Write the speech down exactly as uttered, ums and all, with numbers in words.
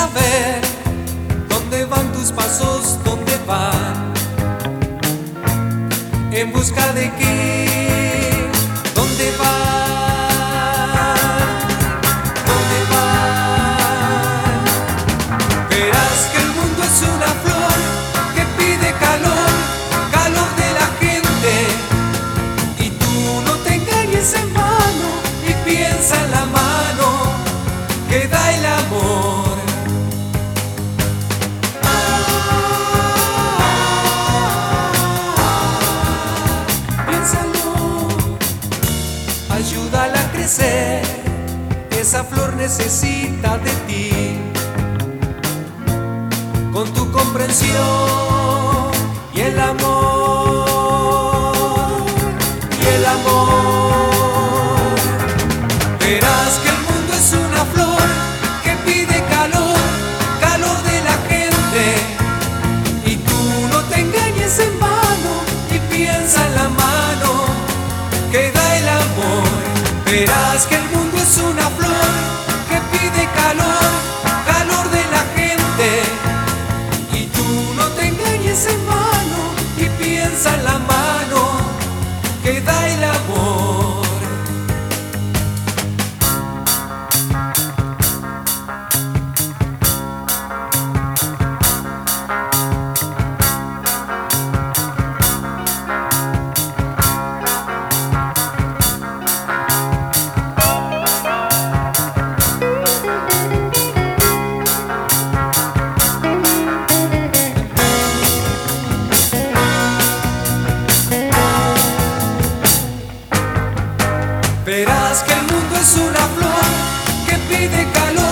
saber dónde van tus pasos, dónde van, en busca de qué, dónde van, dónde van. Verás que el mundo es una flor que pide calor, calor de la gente, y tú no te engañes en vano y piensa en la mano que da el amor. Ayúdala a crecer, esa flor necesita de ti, con tu comprensión y el amor, y el amor. Verás que el mundo es una flor que pide calor, calor de la gente, y tú no te engañes en vano y piensa en la mano que da el amor. Verás que el mundo es una flor que pide calor, calor de la gente, y tú no te engañes en vano y piensa en la mano que da el amor. Verás que el mundo es una flor que pide calor,